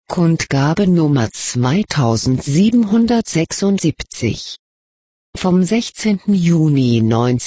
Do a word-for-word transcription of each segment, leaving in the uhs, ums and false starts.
Kundgabe Nummer zweitausendsiebenhundertsechsundsiebzig. Vom sechzehnten Juni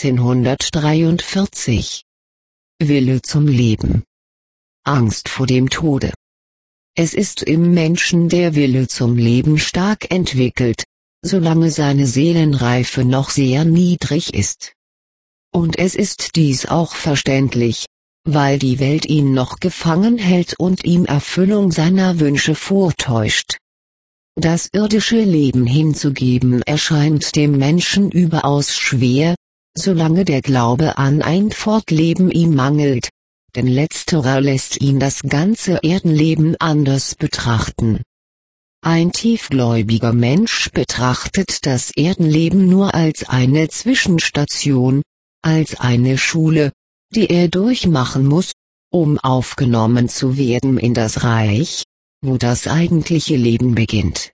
neunzehnhundertdreiundvierzig. Wille zum Leben. Angst vor dem Tode. Es ist im Menschen der Wille zum Leben stark entwickelt, solange seine Seelenreife noch sehr niedrig ist. Und es ist dies auch verständlich, weil die Welt ihn noch gefangen hält und ihm Erfüllung seiner Wünsche vortäuscht. Das irdische Leben hinzugeben erscheint dem Menschen überaus schwer, solange der Glaube an ein Fortleben ihm mangelt, denn letzterer lässt ihn das ganze Erdenleben anders betrachten. Ein tiefgläubiger Mensch betrachtet das Erdenleben nur als eine Zwischenstation, als eine Schule, die er durchmachen muss, um aufgenommen zu werden in das Reich, wo das eigentliche Leben beginnt.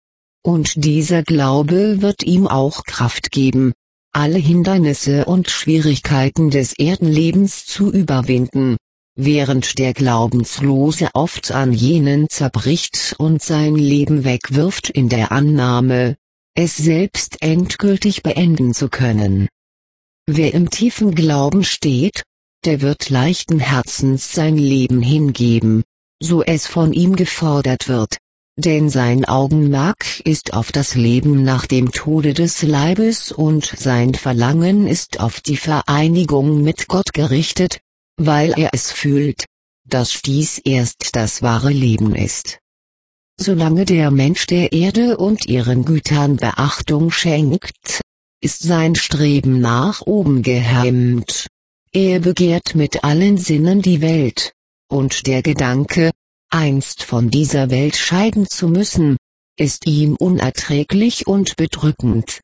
Und dieser Glaube wird ihm auch Kraft geben, alle Hindernisse und Schwierigkeiten des Erdenlebens zu überwinden, während der Glaubenslose oft an jenen zerbricht und sein Leben wegwirft in der Annahme, es selbst endgültig beenden zu können. Wer im tiefen Glauben steht, der wird leichten Herzens sein Leben hingeben, so es von ihm gefordert wird, denn sein Augenmerk ist auf das Leben nach dem Tode des Leibes und sein Verlangen ist auf die Vereinigung mit Gott gerichtet, weil er es fühlt, dass dies erst das wahre Leben ist. Solange der Mensch der Erde und ihren Gütern Beachtung schenkt, ist sein Streben nach oben gehemmt. Er begehrt mit allen Sinnen die Welt, und der Gedanke, einst von dieser Welt scheiden zu müssen, ist ihm unerträglich und bedrückend.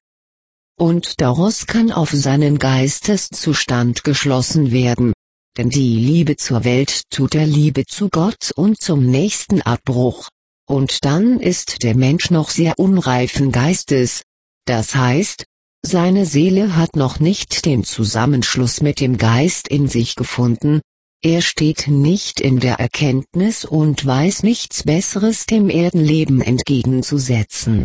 Und daraus kann auf seinen Geisteszustand geschlossen werden, denn die Liebe zur Welt tut der Liebe zu Gott und zum Nächsten Abbruch, und dann ist der Mensch noch sehr unreifen Geistes, das heißt, seine Seele hat noch nicht den Zusammenschluss mit dem Geist in sich gefunden, er steht nicht in der Erkenntnis und weiß nichts Besseres dem Erdenleben entgegenzusetzen.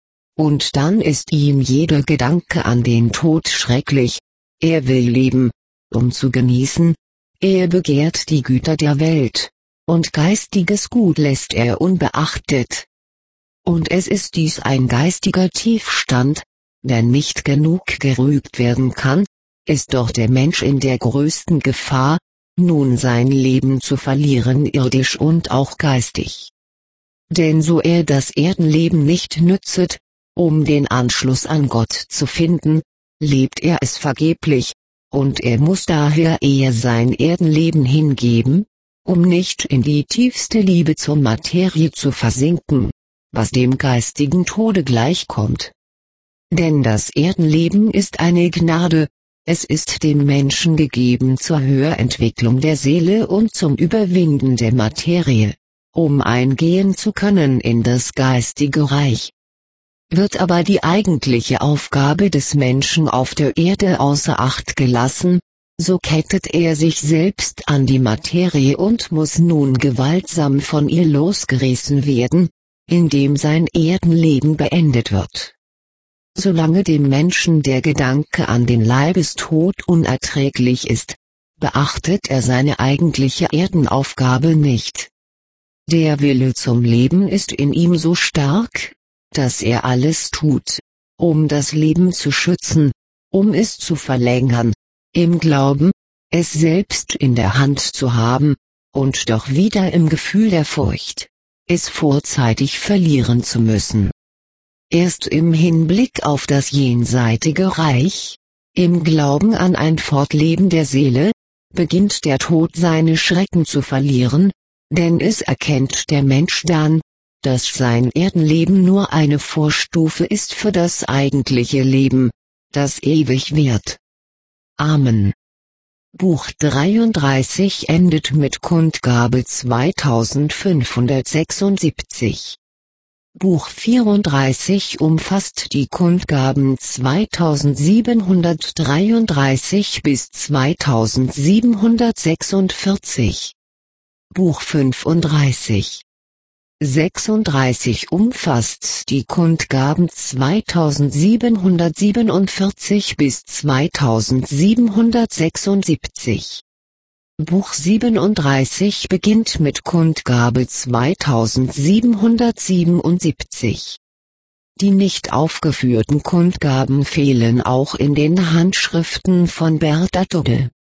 Und dann ist ihm jeder Gedanke an den Tod schrecklich, er will leben, um zu genießen, er begehrt die Güter der Welt, und geistiges Gut lässt er unbeachtet. Und es ist dies ein geistiger Tiefstand, der nicht genug gerügt werden kann, ist doch der Mensch in der größten Gefahr, nun sein Leben zu verlieren irdisch und auch geistig. Denn so er das Erdenleben nicht nützet, um den Anschluss an Gott zu finden, lebt er es vergeblich, und er muss daher eher sein Erdenleben hingeben, um nicht in die tiefste Liebe zur Materie zu versinken, was dem geistigen Tode gleichkommt. Denn das Erdenleben ist eine Gnade, es ist dem Menschen gegeben zur Höherentwicklung der Seele und zum Überwinden der Materie, um eingehen zu können in das geistige Reich. Wird aber die eigentliche Aufgabe des Menschen auf der Erde außer Acht gelassen, so kettet er sich selbst an die Materie und muss nun gewaltsam von ihr losgerissen werden, indem sein Erdenleben beendet wird. Solange dem Menschen der Gedanke an den Leibestod unerträglich ist, beachtet er seine eigentliche Erdenaufgabe nicht. Der Wille zum Leben ist in ihm so stark, dass er alles tut, um das Leben zu schützen, um es zu verlängern, im Glauben, es selbst in der Hand zu haben, und doch wieder im Gefühl der Furcht, es vorzeitig verlieren zu müssen. Erst im Hinblick auf das jenseitige Reich, im Glauben an ein Fortleben der Seele, beginnt der Tod seine Schrecken zu verlieren, denn es erkennt der Mensch dann, dass sein Erdenleben nur eine Vorstufe ist für das eigentliche Leben, das ewig währt. Amen. Buch dreiunddreißig endet mit Kundgabe zweitausendfünfhundertsechsundsiebzig. Buch vierunddreißig umfasst die Kundgaben zweitausendsiebenhundertdreiunddreißig bis zweitausendsiebenhundertsechsundvierzig. Buch fünfunddreißig sechsunddreißig umfasst die Kundgaben zweitausendsiebenhundertsiebenundvierzig bis zweitausendsiebenhundertsechsundsiebzig. Buch siebenunddreißig beginnt mit Kundgabe zweitausendsiebenhundertsiebenundsiebzig. Die nicht aufgeführten Kundgaben fehlen auch in den Handschriften von Bertha Dogge.